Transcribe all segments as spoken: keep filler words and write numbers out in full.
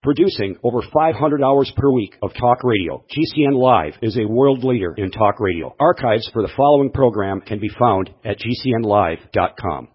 Producing over five hundred hours per week of talk radio, G C N Live is a world leader in talk radio. Archives for the following program can be found at G C N live dot com.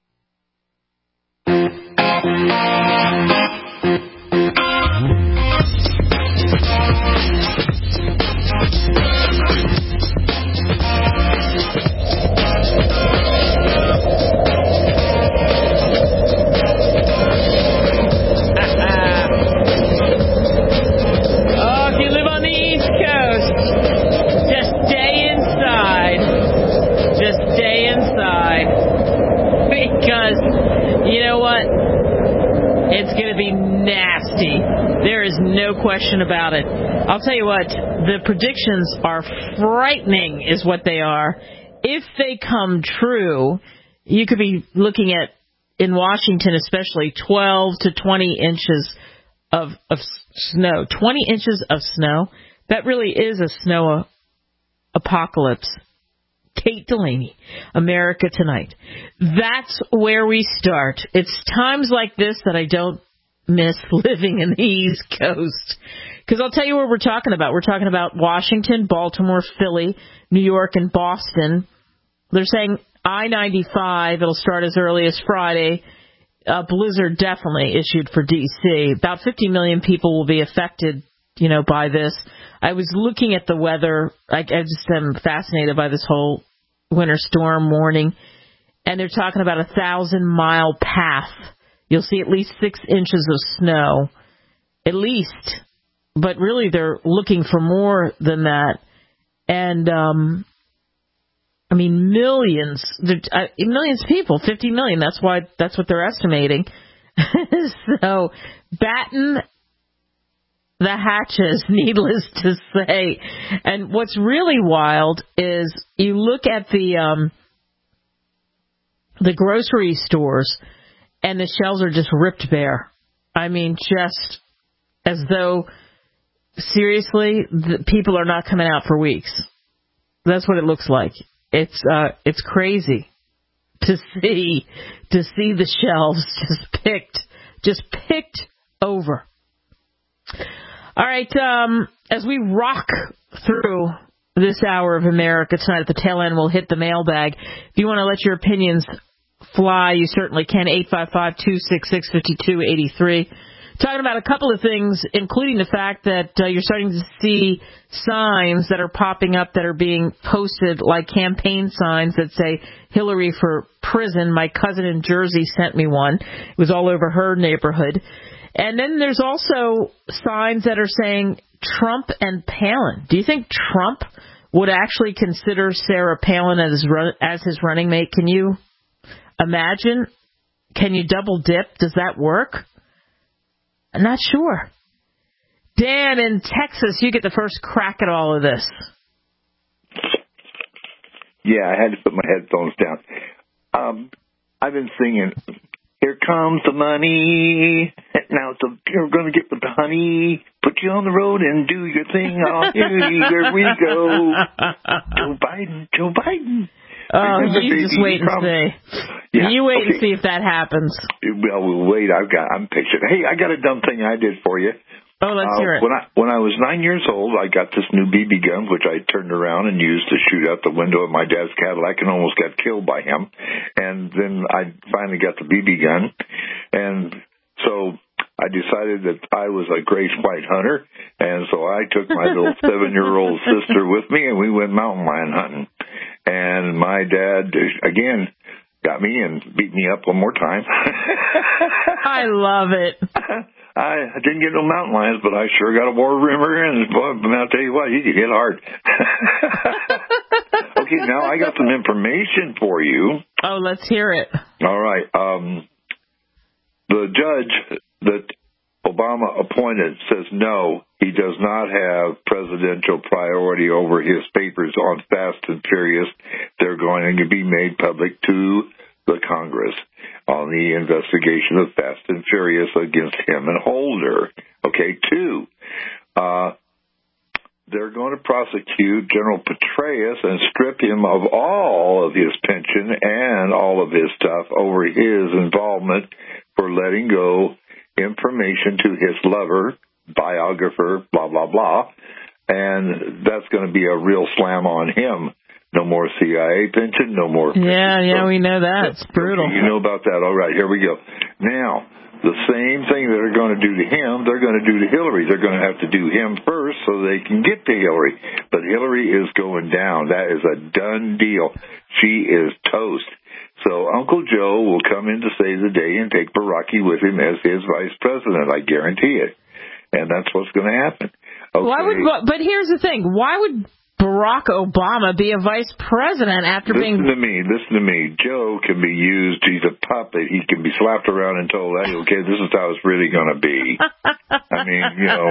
It's going to be nasty. There is no question about it. I'll tell you what, the predictions are frightening is what they are. If they come true, you could be looking at, in Washington especially, twelve to twenty inches of, of snow. twenty inches of snow? That really is a snow apocalypse. Kate Delaney, America Tonight. That's where we start. It's times like this that I don't miss living in the East Coast. Because I'll tell you what we're talking about. We're talking about Washington, Baltimore, Philly, New York, and Boston. They're saying I ninety-five, it'll start as early as Friday. A blizzard definitely issued for D C. About fifty million people will be affected, you know, by this. I was looking at the weather. I, I just am fascinated by this whole winter storm warning. And they're talking about a thousand-mile path. You'll see at least six inches of snow. At least. But really, they're looking for more than that. And, um, I mean, millions, uh, millions of people, fifty million. That's why, that's what they're estimating. So, batten the hatches, needless to say. And what's really wild is you look at the um, the grocery stores, and the shelves are just ripped bare. I mean, just as though, seriously, the people are not coming out for weeks. That's what it looks like. It's uh, it's crazy to see to see the shelves just picked, just picked over. All right, um, as we rock through this hour of America Tonight, at the tail end, we'll hit the mailbag. If you want to let your opinions fly, you certainly can. eight five five, two six six, five two eight three. Talking about a couple of things, including the fact that uh, you're starting to see signs that are popping up that are being posted, like campaign signs that say Hillary for prison. My cousin in Jersey sent me one. It was all over her neighborhood. And then there's also signs that are saying Trump and Palin. Do you think Trump would actually consider Sarah Palin as his, run, as his running mate? Can you imagine? Can you double dip? Does that work? I'm not sure. Dan in Texas, you get the first crack at all of this. Yeah, I had to put my headphones down. Um, I've been singing, "Here comes the money. Now it's a, you're going to get the honey. Put you on the road and do your thing. Oh, here we go. Joe Biden, Joe Biden." Oh, you just wait and see. Yeah, you wait okay. and see if that happens. Well, we'll wait. I've got. I'm patient. Hey, I got a dumb thing I did for you. Oh, let's uh, hear it. When I when I was nine years old, I got this new B B gun, which I turned around and used to shoot out the window of my dad's Cadillac, and almost got killed by him. And then I finally got the B B gun, and so I decided that I was a great white hunter, and so I took my little seven-year-old sister with me, and we went mountain lion hunting. And my dad, again, got me and beat me up one more time. I love it. I didn't get no mountain lions, but I sure got a war rimmer, and boy, I'll tell you what, he could hit hard. Okay, now I got some information for you. Oh, let's hear it. All right. Um, the judge that Obama appointed says no, he does not have presidential priority over his papers on Fast and Furious. They're going to be made public to the Congress on the investigation of Fast and Furious against him and Holder. Okay, two, uh, they're going to prosecute General Petraeus and strip him of all of his pension and all of his stuff over his involvement for letting go information to his lover, biographer, blah, blah, blah. And that's going to be a real slam on him. No more C I A pension, no more. Yeah, yeah, so, we know that. It's brutal. You know about that. All right, here we go. Now, the same thing that they're going to do to him, they're going to do to Hillary. They're going to have to do him first so they can get to Hillary. But Hillary is going down. That is a done deal. She is toast. So Uncle Joe will come in to save the day and take Baraki with him as his vice president. I guarantee it. And that's what's going to happen. Okay. Why would? But here's the thing. Why would Barack Obama be a vice president after listen being... Listen to me, listen to me. Joe can be used, he's a puppet. He can be slapped around and told, hey, okay, this is how it's really going to be. I mean, you know,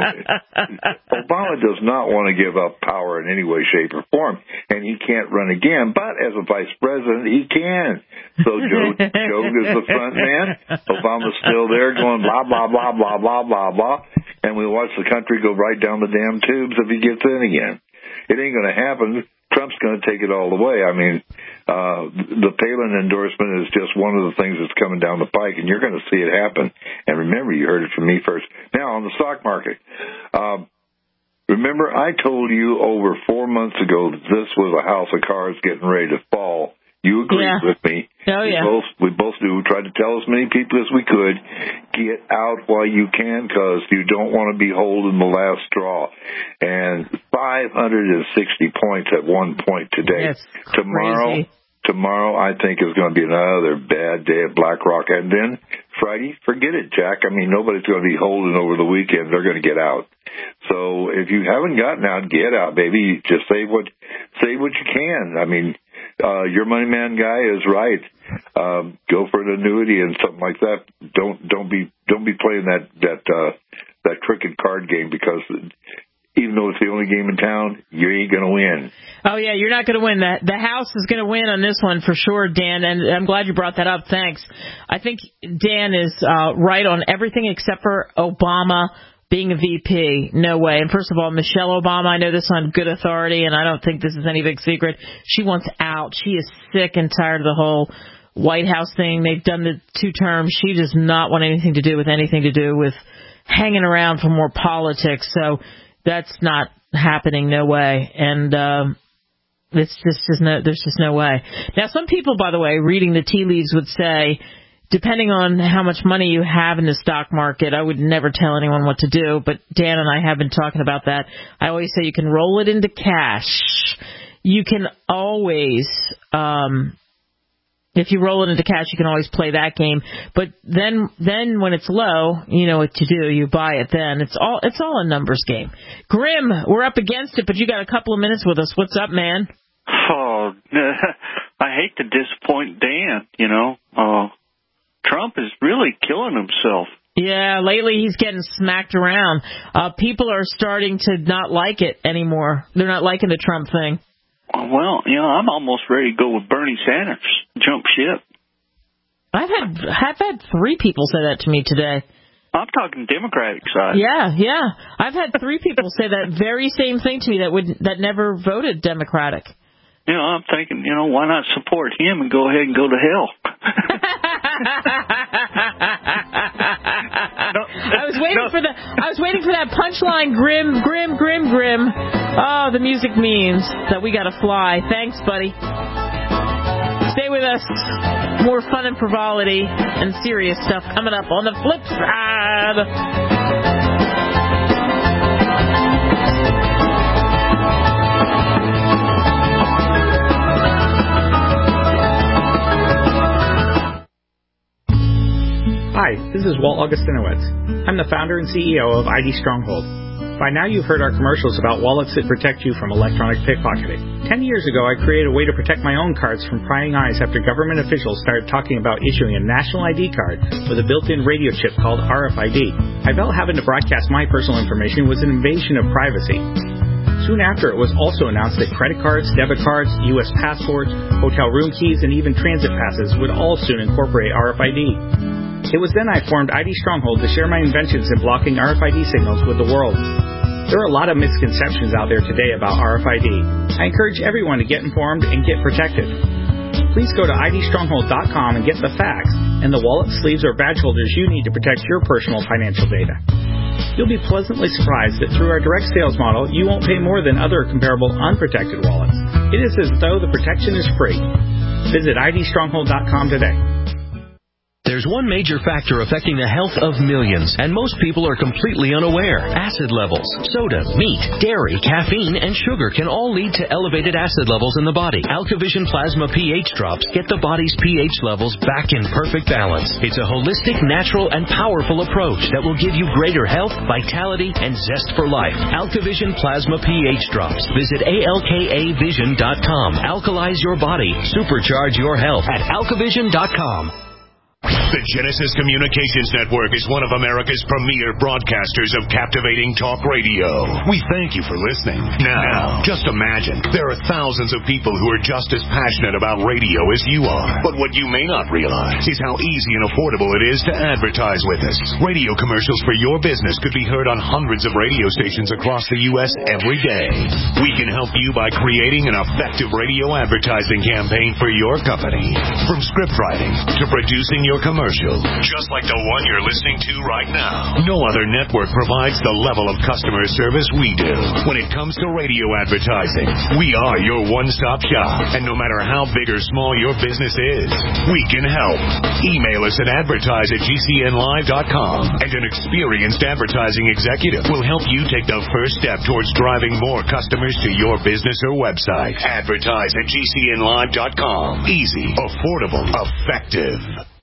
Obama does not want to give up power in any way, shape, or form, and he can't run again, but as a vice president, he can. So Joe, Joe is the front man. Obama's still there going blah, blah, blah, blah, blah, blah, blah, and we watch the country go right down the damn tubes if he gets in again. It ain't going to happen. Trump's going to take it all the way. I mean, uh, the Palin endorsement is just one of the things that's coming down the pike, and you're going to see it happen. And remember, you heard it from me first. Now, on the stock market, um, remember I told you over four months ago that this was a house of cards getting ready to fall. You agreed yeah. with me. Oh, we yeah. both, we both do. We tried to tell as many people as we could, get out while you can, because you don't want to be holding the last straw. And five hundred sixty points at one point today. That's tomorrow, crazy. Tomorrow, I think, is going to be another bad day at BlackRock. And then Friday, forget it, Jack. I mean, nobody's going to be holding over the weekend. They're going to get out. So if you haven't gotten out, get out, baby. Just save what, save what you can. I mean, Uh, your money man guy is right. Um, go for an annuity and something like that. Don't don't be don't be playing that that uh, that cricket card game, because even though it's the only game in town, you ain't gonna win. Oh yeah, you're not gonna win. That the house is gonna win on this one for sure, Dan. And I'm glad you brought that up. Thanks. I think Dan is uh, right on everything except for Obama being a V P. No way. And first of all, Michelle Obama, I know this on good authority, and I don't think this is any big secret. She wants out. She is sick and tired of the whole White House thing. They've done the two terms. She does not want anything to do with anything to do with hanging around for more politics. So that's not happening. No way. And um, it's just, just no, there's just no way. Now, some people, by the way, reading the tea leaves would say, depending on how much money you have in the stock market, I would never tell anyone what to do, but Dan and I have been talking about that. I always say you can roll it into cash. You can always, um, if you roll it into cash, you can always play that game. But then, then when it's low, you know what to do. You buy it then. It's all, it's all a numbers game. Grim, we're up against it, but you got a couple of minutes with us. What's up, man? Oh, I hate to disappoint Dan, you know. Uh, Trump is really killing himself. Yeah, lately he's getting smacked around. Uh, people are starting to not like it anymore. They're not liking the Trump thing. Well, you know, I'm almost ready to go with Bernie Sanders. Jump ship. I've had I've had three people say that to me today. I'm talking Democratic side. Yeah, yeah. I've had three people say that very same thing to me that would that never voted Democratic. You know, I'm thinking, you know, why not support him and go ahead and go to hell? no, I was waiting no. for the I was waiting for that punchline. Grim, grim, grim, grim. Oh, the music means that we got to fly. Thanks, buddy. Stay with us. More fun and frivolity and serious stuff coming up on the flip side. Hi, this is Walt Augustinowitz. I'm the founder and C E O of I D Stronghold. By now you've heard our commercials about wallets that protect you from electronic pickpocketing. Ten years ago, I created a way to protect my own cards from prying eyes after government officials started talking about issuing a national I D card with a built-in radio chip called R F I D. I felt having to broadcast my personal information was an invasion of privacy. Soon after, it was also announced that credit cards, debit cards, U S passports, hotel room keys, and even transit passes would all soon incorporate R F I D. It was then I formed I D Stronghold to share my inventions in blocking R F I D signals with the world. There are a lot of misconceptions out there today about R F I D. I encourage everyone to get informed and get protected. Please go to I D stronghold dot com and get the facts and the wallet, sleeves, or badge holders you need to protect your personal financial data. You'll be pleasantly surprised that through our direct sales model, you won't pay more than other comparable unprotected wallets. It is as though the protection is free. Visit I D stronghold dot com today. There's one major factor affecting the health of millions, and most people are completely unaware. Acid levels. Soda, meat, dairy, caffeine, and sugar can all lead to elevated acid levels in the body. AlkaVision Plasma pH drops get the body's pH levels back in perfect balance. It's a holistic, natural, and powerful approach that will give you greater health, vitality, and zest for life. AlkaVision Plasma pH drops. Visit A L K A vision dot com. Alkalize your body. Supercharge your health at alkavision dot com. The Genesis Communications Network is one of America's premier broadcasters of captivating talk radio. We thank you for listening. Now, just imagine, there are thousands of people who are just as passionate about radio as you are. But what you may not realize is how easy and affordable it is to advertise with us. Radio commercials for your business could be heard on hundreds of radio stations across the U S every day. We can help you by creating an effective radio advertising campaign for your company. From script writing to producing your commercial, just like the one you're listening to right now. No other network provides the level of customer service we do. When it comes to radio advertising, we are your one-stop shop. And no matter how big or small your business is, we can help. Email us at advertise at G C N live dot com, and an experienced advertising executive will help you take the first step towards driving more customers to your business or website. Advertise at G C N live dot com. Easy, affordable, effective.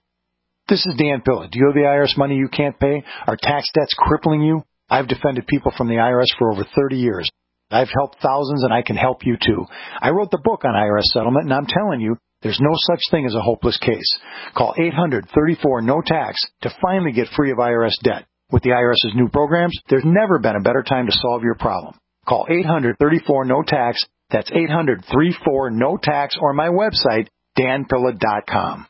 This is Dan Pilla. Do you owe the I R S money you can't pay? Are tax debts crippling you? I've defended people from the I R S for over thirty years. I've helped thousands, and I can help you too. I wrote the book on I R S settlement, and I'm telling you, there's no such thing as a hopeless case. Call eight hundred, thirty-four, no tax to finally get free of I R S debt. With the IRS's new programs, there's never been a better time to solve your problem. Call eight hundred, thirty-four, no tax. That's eight hundred, thirty-four, no tax, or my website, dan pilla dot com.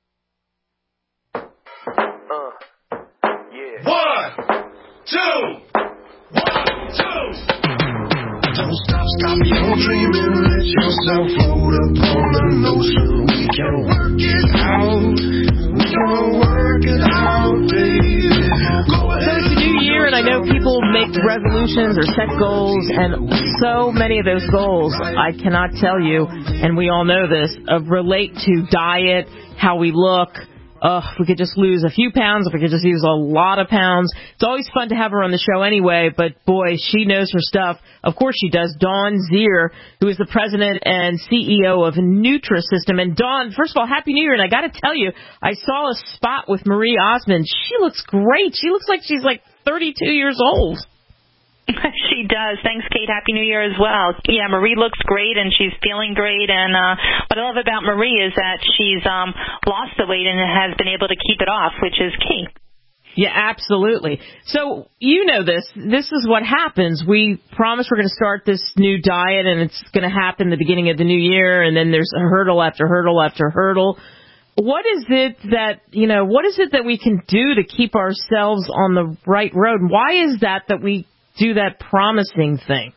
One, two, one, two. Don't stop, stop your dreaming. Let yourself float up on the ocean. We can work it out. We can work it out, baby. Go ahead. So it's a new year, and I know people make resolutions or set goals, and so many of those goals, I cannot tell you, and we all know this, uh, relate to diet, how we look. Uh, if we could just lose a few pounds, if we could just lose a lot of pounds. It's always fun to have her on the show anyway, but boy, she knows her stuff. Of course she does. Dawn Zier, who is the president and C E O of Nutrisystem. And Dawn, first of all, Happy New Year. And I got to tell you, I saw a spot with Marie Osmond. She looks great. She looks like she's like thirty-two years old. She does. Thanks, Kate. Happy New Year as well. Yeah, Marie looks great, and she's feeling great. And uh, what I love about Marie is that she's um, lost the weight and has been able to keep it off, which is key. Yeah, absolutely. So you know this. This is what happens. We promise we're going to start this new diet, and it's going to happen the beginning of the new year, and then there's a hurdle after hurdle after hurdle. What is it that, you know, what is it that we can do to keep ourselves on the right road? Why is that that we do that promising thing?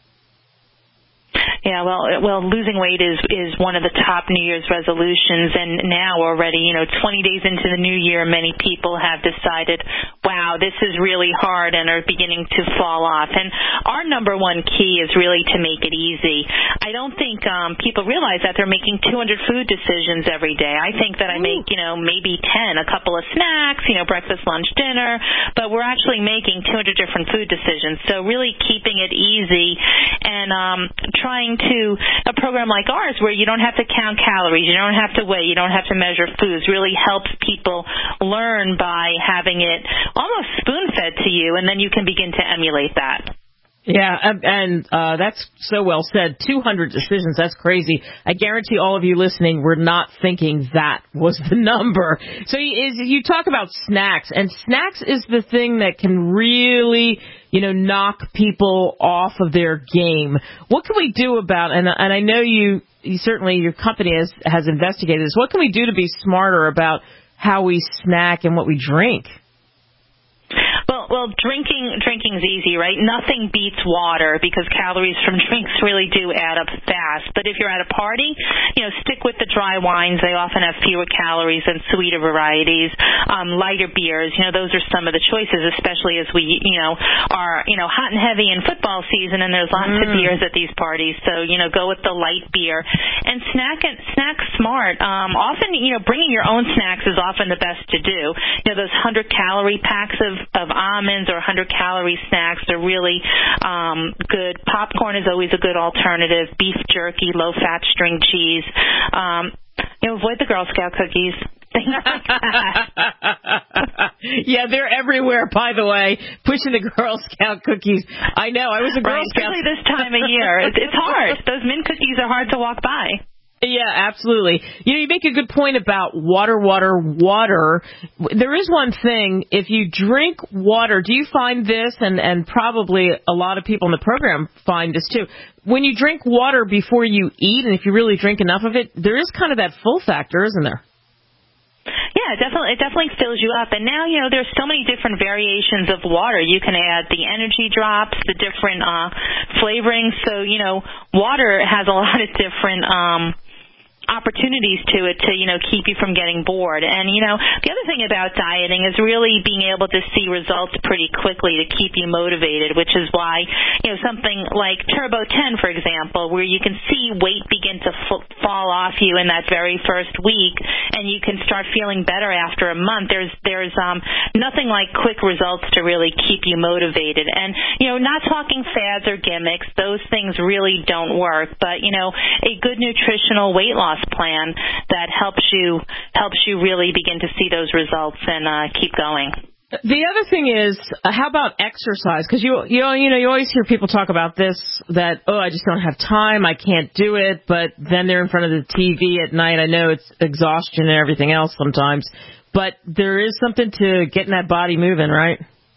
Yeah, well, well, losing weight is is one of the top New Year's resolutions, and now already, you know, twenty days into the new year, many people have decided, wow, this is really hard, and are beginning to fall off. And our number one key is really to make it easy. I don't think um, people realize that they're making two hundred food decisions every day. I think that I make, you know, maybe ten, a couple of snacks, you know, breakfast, lunch, dinner, but we're actually making two hundred different food decisions. So really keeping it easy and um, trying to a program like ours where you don't have to count calories, you don't have to weigh, you don't have to measure foods, really helps people learn by having it almost spoon-fed to you, and then you can begin to emulate that. Yeah, and uh, that's so well said. two hundred decisions, that's crazy. I guarantee all of you listening were not thinking that was the number. So is, you talk about snacks, and snacks is the thing that can really, you know, knock people off of their game. What can we do about, and, and I know you, you certainly, your company has, has investigated this, what can we do to be smarter about how we snack and what we drink? Well, well, drinking drinking's easy, right? Nothing beats water because calories from drinks really do add up fast. But if you're at a party, you know, stick with the dry wines. They often have fewer calories than sweeter varieties. Um, lighter beers, you know, those are some of the choices, especially as we, you know, are, you know, hot and heavy in football season, and there's lots mm. of beers at these parties. So, you know, go with the light beer and snack and snack smart. Um, often, you know, bringing your own snacks is often the best to do. You know, those hundred calorie packs of, of almonds or hundred calorie snacks are really um, good. Popcorn is always a good alternative. Beef jerky, low fat string cheese. Um, you know, avoid the Girl Scout cookies. Things like that. Yeah, they're everywhere, by the way, pushing the Girl Scout cookies. I know, I was a Girl right, Scout. Especially this time of year. It's, it's hard. Those mint cookies are hard to walk by. Yeah, absolutely. You know, you make a good point about water, water, water. There is one thing, if you drink water, do you find this, and, and probably a lot of people in the program find this too, when you drink water before you eat, and if you really drink enough of it, there is kind of that full factor, isn't there? Yeah, definitely. It definitely fills you up. And now, you know, there's so many different variations of water. You can add the energy drops, the different uh, flavorings. So, you know, water has a lot of different um, opportunities to it to, you know, keep you from getting bored. And, you know, the other thing about dieting is really being able to see results pretty quickly to keep you motivated, which is why, you know, something like Turbo ten, for example, where you can see weight begin to f- fall off you in that very first week, and you can start feeling better after a month. There's there's um, nothing like quick results to really keep you motivated. And, you know, not talking fads or gimmicks. Those things really don't work. But, you know, a good nutritional weight loss plan that helps you helps you really begin to see those results and uh, keep going. The other thing is, uh, how about exercise? Because you you know, you know you always hear people talk about this, that, oh, I just don't have time, I can't do it, but then they're in front of the T V at night. I know it's exhaustion and everything else sometimes, but there is something to getting that body moving, right?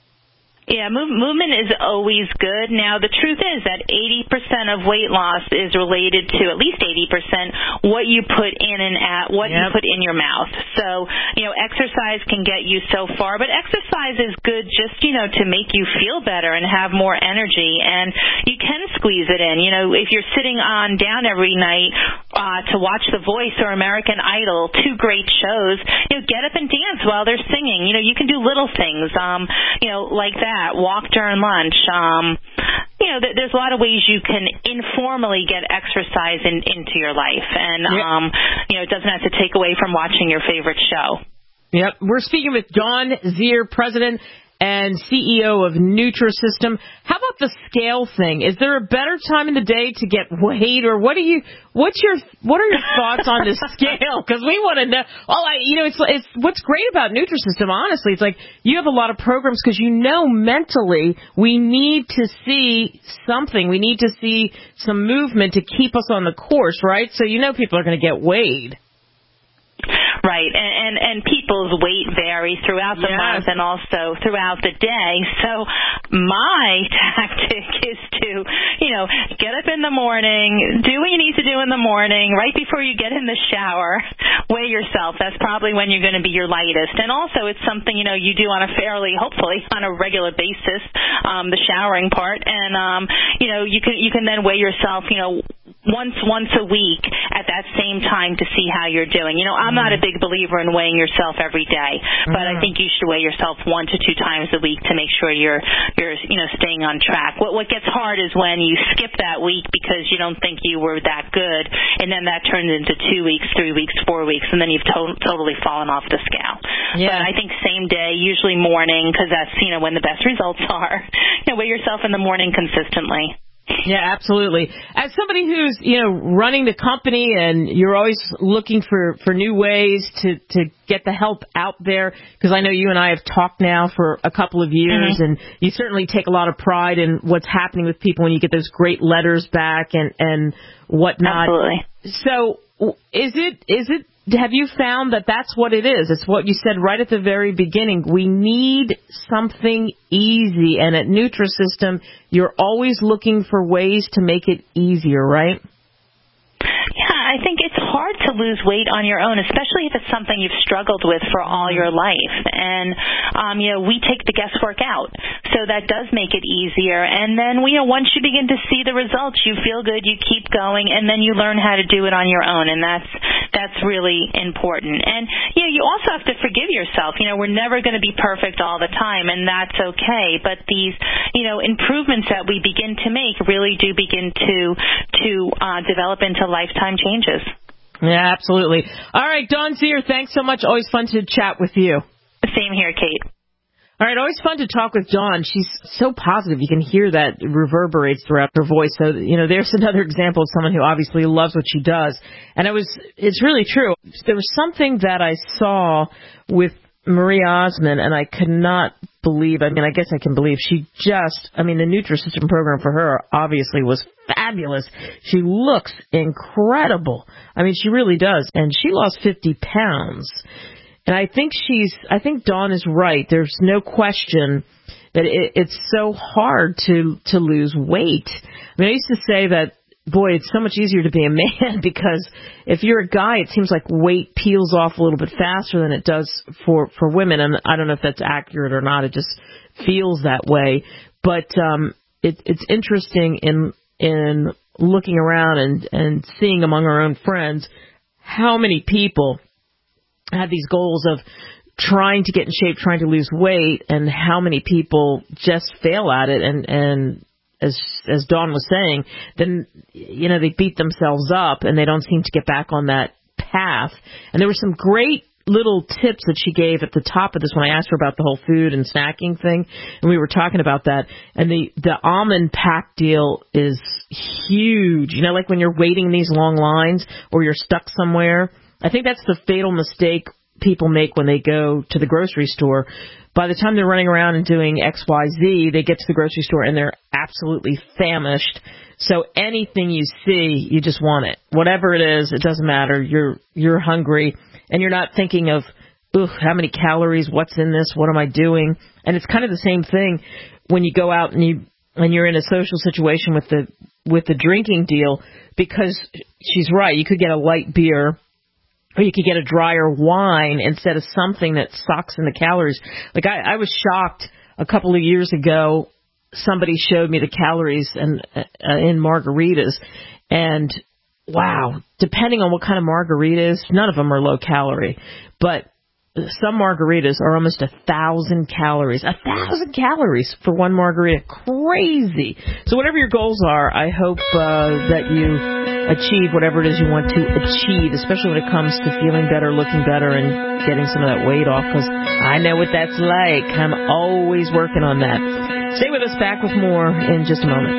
Yeah, move, movement is always good. Now, the truth is that eighty percent of weight loss is related to, at least eighty percent, what you put in and at, what yep. you put in your mouth. So, you know, exercise can get you so far, but exercise is good just, you know, to make you feel better and have more energy. And you can squeeze it in. You know, if you're sitting on down every night uh, to watch The Voice or American Idol, two great shows, you know, get up and dance while they're singing. You know, you can do little things, um, you know, like that. Walk during lunch. Um, you know, th- there's a lot of ways you can informally get exercise in, into your life, and yep. um, you know, it doesn't have to take away from watching your favorite show. Yep, we're speaking with Dawn Zier, President and C E O of Nutrisystem. How about the scale thing? Is there a better time in the day to get weight, or what do you? What's your? What are your thoughts on the scale? Because we want to know. All I, you know, it's it's what's great about Nutrisystem. Honestly, it's like you have a lot of programs because you know mentally we need to see something. We need to see some movement to keep us on the course, right? So you know people are going to get weighed. Right, and, and and people's weight varies throughout the yes. month and also throughout the day. So my tactic is to, you know, get up in the morning, do what you need to do in the morning, right before you get in the shower, weigh yourself. That's probably when you're going to be your lightest. And also it's something, you know, you do on a fairly, hopefully, on a regular basis, um, the showering part. And, um, you know, you can you can then weigh yourself, you know, once once a week at that same time to see how you're doing. You know, I'm not a big believer in weighing yourself every day, but mm-hmm. I think you should weigh yourself one to two times a week to make sure you're you're you know staying on track. What what gets hard is when you skip that week because you don't think you were that good, and then that turns into two weeks, three weeks, four weeks, and then you've to- totally fallen off the scale. Yeah. But I think same day, usually morning, because that's you know when the best results are. You know, weigh yourself in the morning consistently. Yeah, absolutely. As somebody who's, you know, running the company and you're always looking for, for new ways to, to get the help out there, because I know you and I have talked now for a couple of years, mm-hmm. and you certainly take a lot of pride in what's happening with people when you get those great letters back and, and whatnot. Absolutely. So is it, is it, have you found that that's what it is? It's what you said right at the very beginning. We need something easy. And at Nutrisystem, you're always looking for ways to make it easier, right? Yeah, I think it's hard to lose weight on your own, especially especially if it's something you've struggled with for all your life. And, um, you know, we take the guesswork out. So that does make it easier. And then, you know, once you begin to see the results, you feel good, you keep going, and then you learn how to do it on your own. And that's, that's really important. And, you know, you also have to forgive yourself. You know, we're never going to be perfect all the time, and that's okay. But these, you know, improvements that we begin to make really do begin to to uh, develop into lifetime changes. Yeah, absolutely. All right, Dawn Zier, thanks so much. Always fun to chat with you. Same here, Kate. All right, always fun to talk with Dawn. She's so positive. You can hear that reverberates throughout her voice. So, you know, there's another example of someone who obviously loves what she does. And it was, it's really true. There was something that I saw with Marie Osmond, and I could not believe, I mean, I guess I can believe, she just, I mean, the Nutrisystem program for her obviously was fabulous. She looks incredible. I mean, she really does. And she lost fifty pounds. And I think she's, I think Dawn is right. There's no question that it, it's so hard to, to lose weight. I mean, I used to say that, boy, it's so much easier to be a man because if you're a guy, it seems like weight peels off a little bit faster than it does for, for women. And I don't know if that's accurate or not. It just feels that way. But um, it, it's interesting in in looking around and, and seeing among our own friends how many people have these goals of trying to get in shape, trying to lose weight, and how many people just fail at it. And, and as as Dawn was saying, then, you know, they beat themselves up and they don't seem to get back on that path. And there were some great little tips that she gave at the top of this when I asked her about the whole food and snacking thing, and we were talking about that. And the, the almond pack deal is huge. You know, like when you're waiting these long lines or you're stuck somewhere. I think that's the fatal mistake people make when they go to the grocery store. By the time they're running around and doing X Y Z, they get to the grocery store and they're absolutely famished. So anything you see, you just want it. Whatever it is, it doesn't matter. You're you're hungry, and you're not thinking of, ugh, how many calories, what's in this, what am I doing? And it's kind of the same thing when you go out and you and you're in a social situation with the with the drinking deal, because she's right. You could get a light beer, or you could get a drier wine instead of something that sucks in the calories. Like, I, I was shocked a couple of years ago. Somebody showed me the calories in, uh, in margaritas. And, wow, depending on what kind of margarita is, none of them are low calorie. But some margaritas are almost a thousand calories. A thousand calories for one margarita. Crazy. So whatever your goals are, I hope uh, that you achieve whatever it is you want to achieve, especially when it comes to feeling better, looking better, and getting some of that weight off, because I know what that's like. I'm always working on that. Stay with us. Back with more in just a moment.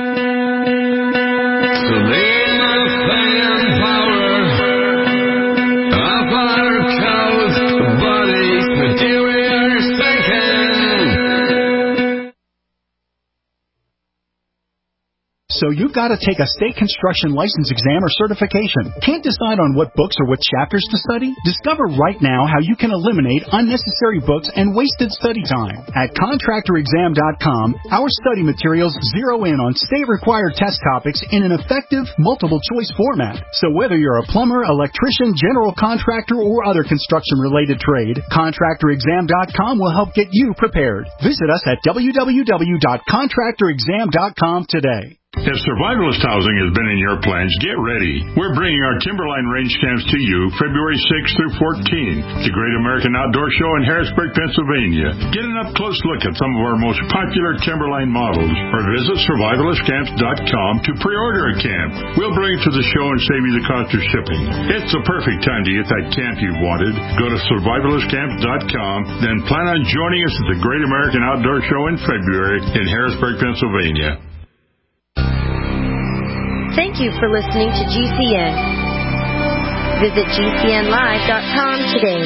So you've got to take a state construction license exam or certification. Can't decide on what books or what chapters to study? Discover right now how you can eliminate unnecessary books and wasted study time. At contractor exam dot com, our study materials zero in on state-required test topics in an effective, multiple-choice format. So whether you're a plumber, electrician, general contractor, or other construction-related trade, contractor exam dot com will help get you prepared. Visit us at w w w dot contractor exam dot com today. If survivalist housing has been in your plans, get ready. We're bringing our Timberline Range Camps to you February sixth through fourteenth, the Great American Outdoor Show in Harrisburg, Pennsylvania. Get an up-close look at some of our most popular Timberline models, or visit survivalist camps dot com to pre-order a camp. We'll bring it to the show and save you the cost of shipping. It's the perfect time to get that camp you've wanted. Go to survivalist camps dot com, then plan on joining us at the Great American Outdoor Show in February in Harrisburg, Pennsylvania. Thank you for listening to G C N. Visit G C N live dot com today.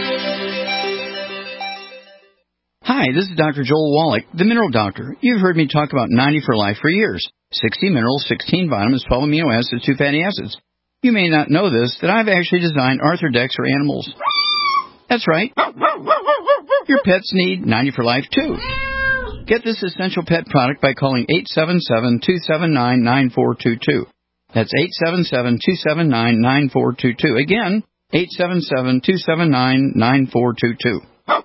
Hi, this is Doctor Joel Wallach, the Mineral Doctor. You've heard me talk about ninety for Life for years. sixty minerals, sixteen vitamins, twelve amino acids, two fatty acids. You may not know this, that I've actually designed Arthrodex for animals. That's right. Your pets need ninety for Life, too. Get this essential pet product by calling eight seven seven, two seven nine, nine four two two. That's eight seven seven, two seven nine, nine four two two. Again, eight seven seven, two seven nine, nine four two two.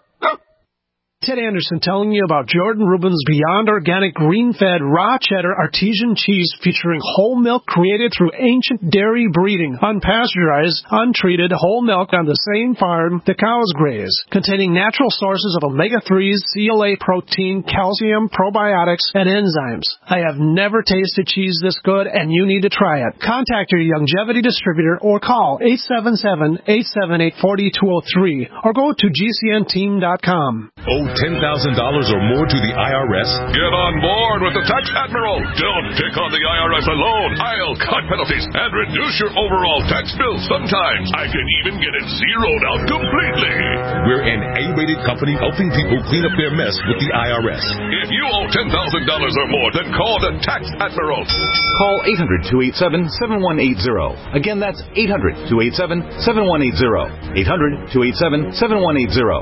Ted Anderson telling you about Jordan Rubin's Beyond Organic Green-Fed Raw Cheddar Artesian Cheese featuring whole milk created through ancient dairy breeding, unpasteurized, untreated whole milk on the same farm the cows graze, containing natural sources of omega threes, C L A protein, calcium, probiotics, and enzymes. I have never tasted cheese this good, and you need to try it. Contact your Youngevity distributor or call eight seven seven, eight seven eight, four two zero three or go to G C N team dot com. Oh, ten thousand dollars or more to the I R S? Get on board with the Tax Admiral. Don't take on the I R S alone. I'll cut penalties and reduce your overall tax bill. Sometimes I can even get it zeroed out completely. We're an A-rated company helping people clean up their mess with the I R S. If you owe ten thousand dollars or more, then call the Tax Admiral. Call eight hundred, two eight seven, seven one eight zero. Again, that's eight hundred, two eight seven, seven one eight zero. eight hundred, two eight seven, seven one eight zero.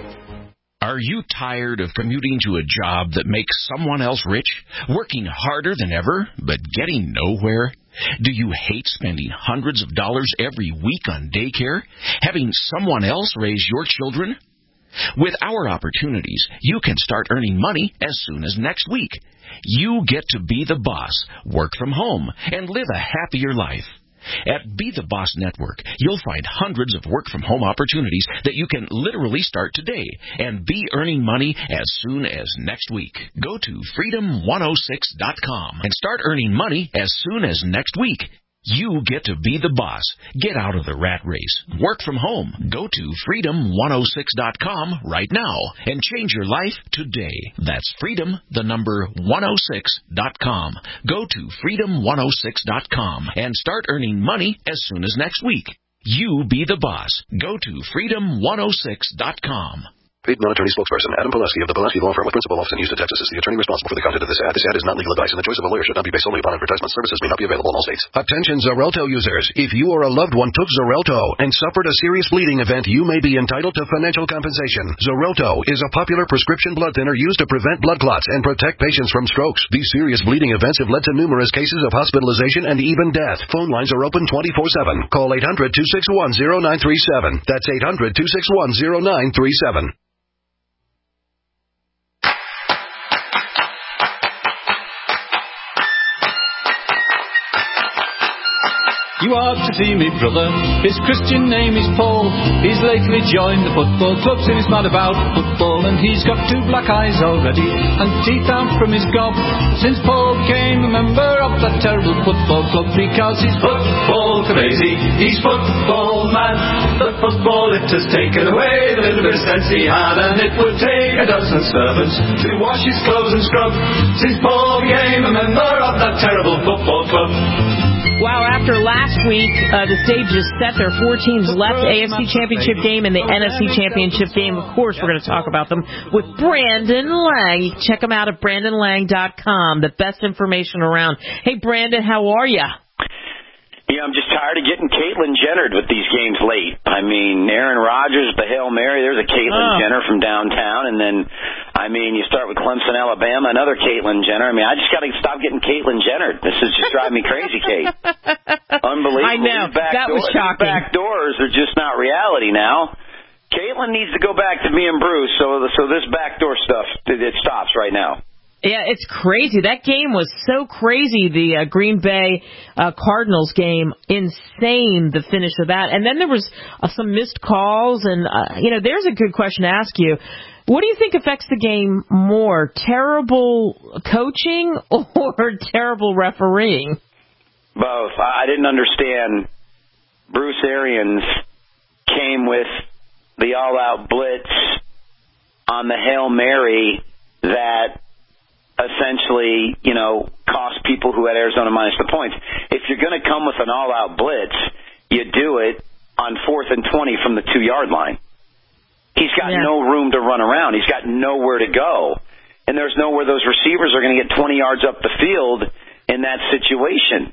Are you tired of commuting to a job that makes someone else rich, working harder than ever, but getting nowhere? Do you hate spending hundreds of dollars every week on daycare, having someone else raise your children? With our opportunities, you can start earning money as soon as next week. You get to be the boss, work from home, and live a happier life. At Be the Boss Network, you'll find hundreds of work-from-home opportunities that you can literally start today and be earning money as soon as next week. Go to freedom one oh six dot com and start earning money as soon as next week. You get to be the boss. Get out of the rat race. Work from home. Go to freedom one oh six dot com right now and change your life today. That's freedom, the number one oh six dot com. Go to freedom one oh six dot com and start earning money as soon as next week. You be the boss. Go to freedom one oh six dot com. Paid non-attorney spokesperson Adam Pileski of the Pileski Law Firm with principal office in Houston, Texas is the attorney responsible for the content of this ad. This ad is not legal advice, and the choice of a lawyer should not be based solely upon advertisement. Services may not be available in all states. Attention Xarelto users. If you or a loved one took Xarelto and suffered a serious bleeding event, you may be entitled to financial compensation. Xarelto is a popular prescription blood thinner used to prevent blood clots and protect patients from strokes. These serious bleeding events have led to numerous cases of hospitalization and even death. Phone lines are open twenty-four seven. Call eight hundred, two six one, zero nine three seven. That's eight hundred, two six one, zero nine three seven. You ought to see me brother, his Christian name is Paul. He's lately joined the football club, and he's mad about football. And he's got two black eyes already, and teeth out from his gob. Since Paul became a member of that terrible football club, because he's football crazy, he's football mad. The football, it has taken away the little bit of sense he had, and it would take a dozen servants to wash his clothes and scrub. Since Paul became a member of that terrible football club. Wow, after last week, uh, the stage is set. There are four teams left, A F C Championship game and the N F C Championship game. Of course, we're going to talk about them with Brandon Lang. You can check him out at brandon lang dot com, the best information around. Hey, Brandon, how are you? Yeah, I'm just tired of getting Caitlyn Jennered with these games late. I mean, Aaron Rodgers, the Hail Mary, there's a Caitlyn oh. Jenner from downtown, and then, I mean, you start with Clemson, Alabama, another Caitlyn Jenner. I mean, I just got to stop getting Caitlyn Jennered. This is just driving me crazy, Kate. Unbelievable. I know. Back that door, was shocking. Back doors are just not reality now. Caitlyn needs to go back to me and Bruce, so so this backdoor stuff, it, it stops right now. Yeah, it's crazy. That game was so crazy, the uh, Green Bay uh, Cardinals game. Insane, the finish of that. And then there was uh, some missed calls. And, uh, you know, there's a good question to ask you. What do you think affects the game more, terrible coaching or terrible refereeing? Both. I didn't understand. Bruce Arians came with the all-out blitz on the Hail Mary that essentially, you know, cost people who had Arizona minus the points. If you're going to come with an all-out blitz, you do it on fourth and twenty from the two-yard line. He's got yeah. no room to run around. He's got nowhere to go. And there's nowhere those receivers are going to get twenty yards up the field in that situation.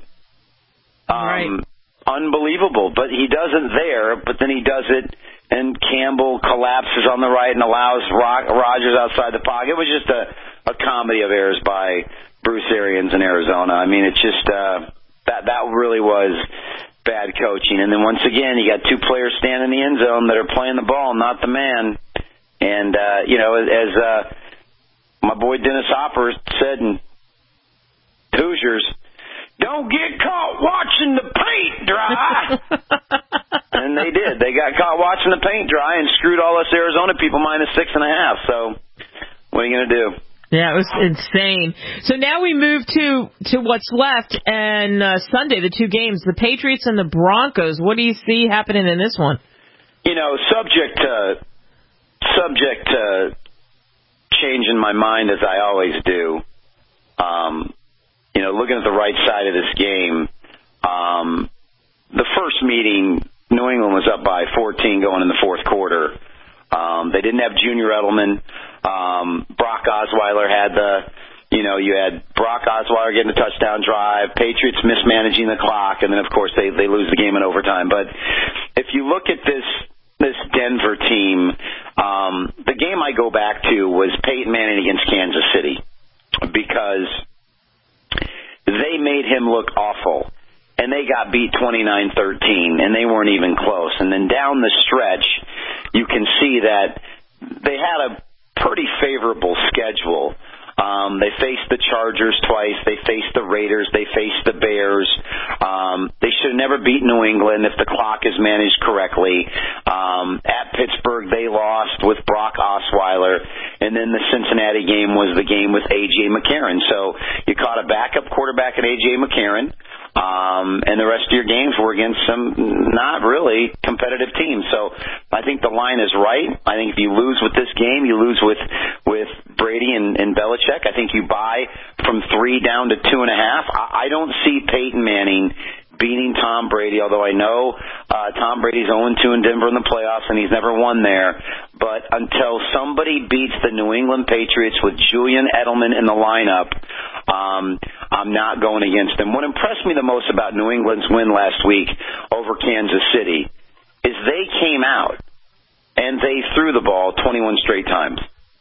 Um, right. Unbelievable. But he doesn't there, but then he does it, and Campbell collapses on the right and allows Rodgers outside the pocket. It was just a a comedy of errors by Bruce Arians in Arizona. I mean, it's just uh, that that really was bad coaching. And then once again, you got two players standing in the end zone that are playing the ball, not the man. And, uh, you know, as uh, my boy Dennis Hopper said in Hoosiers, don't get caught watching the paint dry. And they did. They got caught watching the paint dry and screwed all us Arizona people minus six and a half. So what are you going to do? Yeah, it was insane. So now we move to, to what's left, and uh, Sunday, the two games, the Patriots and the Broncos. What do you see happening in this one? You know, subject to, subject to changing my mind as I always do, um, you know, looking at the right side of this game, um, the first meeting, New England was up by fourteen going in the fourth quarter. Um, they didn't have Junior Edelman. Um, Brock Osweiler had the, you know, you had Brock Osweiler getting a touchdown drive, Patriots mismanaging the clock, and then, of course, they, they lose the game in overtime. But if you look at this this Denver team, um, the game I go back to was Peyton Manning against Kansas City because they made him look awful. And they got beat twenty-nine thirteen, and they weren't even close. And then down the stretch, you can see that they had a pretty favorable schedule. Um, they faced the Chargers twice. They faced the Raiders. They faced the Bears. Um, they should have never beat New England if the clock is managed correctly. Um, at Pittsburgh, they lost with Brock Osweiler. And then the Cincinnati game was the game with A J. McCarron. So you caught a backup quarterback in A J. McCarron. Um, and the rest of your games were against some not really competitive teams. So I think the line is right. I think if you lose with this game, you lose with with Brady and, and Belichick. I think you buy from three down to two and a half. I, I don't see Peyton Manning beating Tom Brady, although I know uh, Tom Brady's oh and two in Denver in the playoffs, and he's never won there. But until somebody beats the New England Patriots with Julian Edelman in the lineup, um, I'm not going against them. What impressed me the most about New England's win last week over Kansas City is they came out and they threw the ball twenty-one straight times.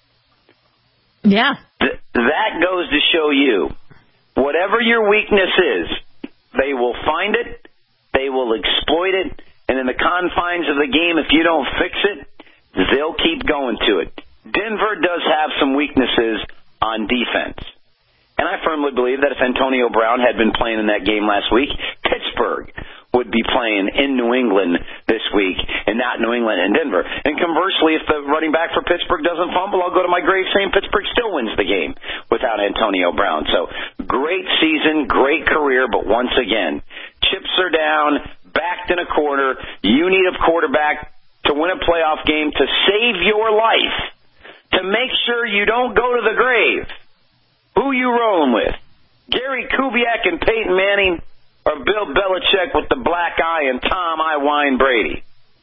Yeah. Th- that goes to show you, whatever your weakness is, they will find it, they will exploit it, and in the confines of the game, if you don't fix it, they'll keep going to it. Denver does have some weaknesses on defense. And I firmly believe that if Antonio Brown had been playing in that game last week, Pittsburgh would be playing in New England this week and not New England and Denver. And conversely, if the running back for Pittsburgh doesn't fumble, I'll go to my grave saying Pittsburgh still wins the game without Antonio Brown. So great season, great career, but once again, chips are down, backed in a corner. You need a quarterback to win a playoff game to save your life, to make sure you don't go to the grave. Who you rolling with? Gary Kubiak and Peyton Manning, or Bill Belichick with the black eye and Tom I Wine Brady?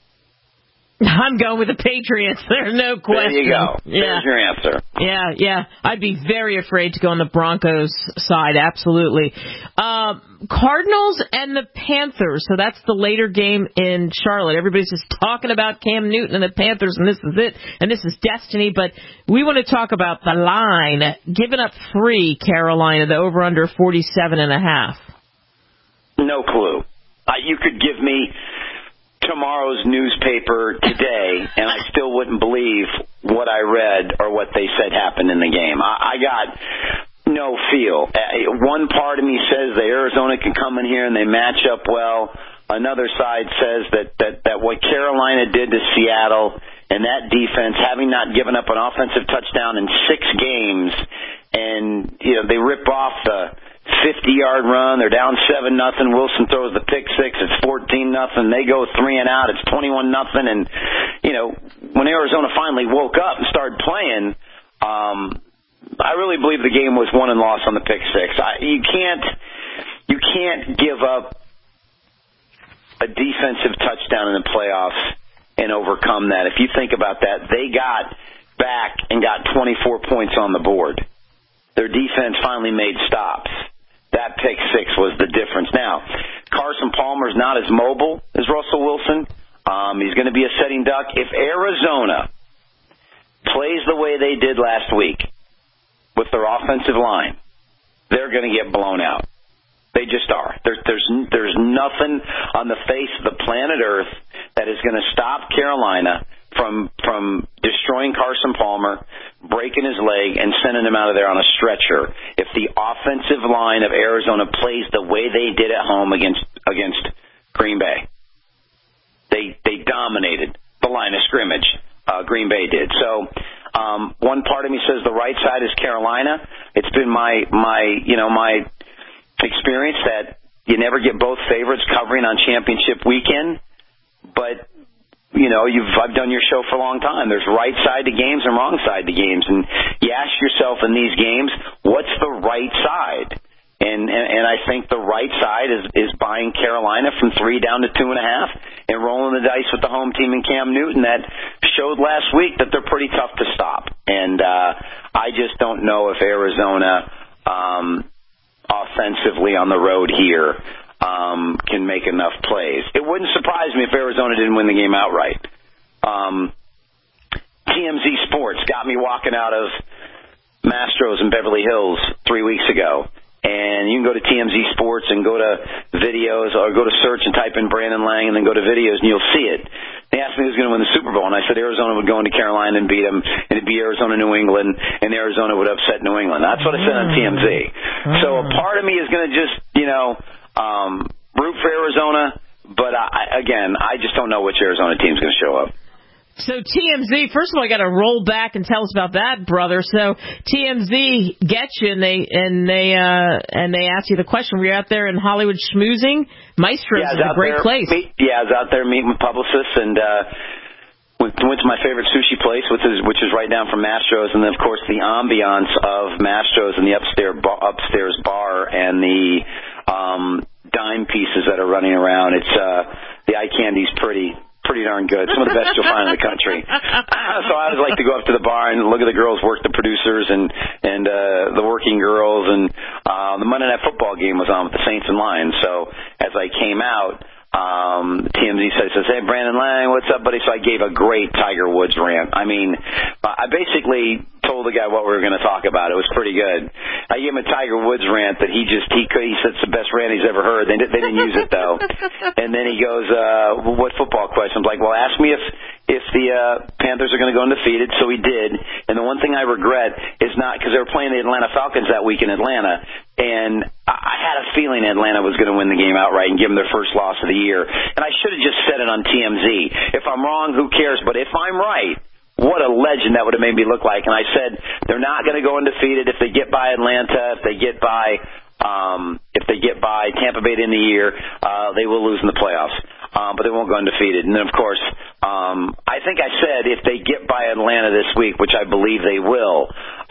I'm going with the Patriots. There's no question. There you go. Yeah. There's your answer. Yeah, yeah. I'd be very afraid to go on the Broncos side, absolutely. Um, Cardinals and the Panthers. So that's the later game in Charlotte. Everybody's just talking about Cam Newton and the Panthers, and this is it, and this is destiny. But we want to talk about the line. Giving up three, Carolina, the over-under forty-seven and a half. No clue. Uh, you could give me tomorrow's newspaper today, and I still wouldn't believe what I read or what they said happened in the game. I, I got no feel. Uh, one part of me says that Arizona can come in here and they match up well. Another side says that, that, that what Carolina did to Seattle and that defense, having not given up an offensive touchdown in six games, and you know they rip off the fifty-yard run. They're down seven nothing. Wilson throws the pick six. It's fourteen nothing. They go three and out. It's twenty-one nothing. And you know, when Arizona finally woke up and started playing, um, I really believe the game was won and lost on the pick six. I, you can't, you can't give up a defensive touchdown in the playoffs and overcome that. If you think about that, they got back and got twenty-four points on the board. Their defense finally made stops. That pick six was the difference. Now, Carson Palmer's not as mobile as Russell Wilson. Um, he's going to be a setting duck. If Arizona plays the way they did last week with their offensive line, they're going to get blown out. They They just are. There, there's there's nothing on the face of the planet Earth that is going to stop Carolina from from destroying Carson Palmer, breaking his leg, and sending him out of there on a stretcher if the offensive line of Arizona plays the way they did at home against against Green Bay. They they dominated the line of scrimmage. Uh, Green Bay did. So um, one part of me says the right side is Carolina. It's been my my you know my experience that you never get both favorites covering on championship weekend, but you know, you've I've done your show for a long time. There's right side to games and wrong side to games, and you ask yourself in these games, what's the right side? And and, and I think the right side is is buying Carolina from three down to two and a half, and rolling the dice with the home team in Cam Newton that showed last week that they're pretty tough to stop. And uh, I just don't know if Arizona. Um, offensively on the road here um, can make enough plays. It wouldn't surprise me if Arizona didn't win the game outright. Um, T M Z Sports got me walking out of Mastro's in Beverly Hills three weeks ago. And you can go to T M Z Sports and go to videos or go to search and type in Brandon Lang and then go to videos and you'll see it. They asked me who's going to win the Super Bowl, and I said Arizona would go into Carolina and beat them, and it'd be Arizona-New England, and Arizona would upset New England. That's what I said on T M Z. So a part of me is going to just, you know, um, root for Arizona, but I, again, I just don't know which Arizona team's going to show up. So T M Z, first of all, I got to roll back and tell us about that, brother. So T M Z gets you, and they and they uh, and they ask you the question. Were you out there in Hollywood schmoozing? Maestro's yeah, is a great there, place. Meet, yeah, I was out there meeting with publicists and uh, went, went to my favorite sushi place, which is which is right down from Mastro's, and then of course the ambiance of Mastro's and the upstairs upstairs bar and the um, dime pieces that are running around. It's uh, the eye candy's pretty. Pretty darn good. Some of the best you'll find in the country. So I always like to go up to the bar and look at the girls work, the producers and and uh, the working girls. And uh, the Monday Night Football game was on with the Saints and Lions. So as I came out, um, T M Z says, "Hey, Brandon Lang, what's up, buddy?" So I gave a great Tiger Woods rant. I mean, I basically told the guy what we were going to talk about. It was pretty good. I gave him a Tiger Woods rant that he just he he said it's the best rant he's ever heard. They, they didn't use it though. And then he goes, uh, "What football question?" I'm like, "Well, ask me if if the uh, Panthers are going to go undefeated." So he did. And the one thing I regret is not because they were playing the Atlanta Falcons that week in Atlanta, and I had a feeling Atlanta was going to win the game outright and give them their first loss of the year. And I should have just said it on T M Z. If I'm wrong, who cares? But if I'm right, what a legend that would have made me look like. And I said they're not going to go undefeated if they get by Atlanta, if they get by um, if they get by Tampa Bay in the year, uh, they will lose in the playoffs. Um, but they won't go undefeated. And then, of course, um, I think I said if they get by Atlanta this week, which I believe they will,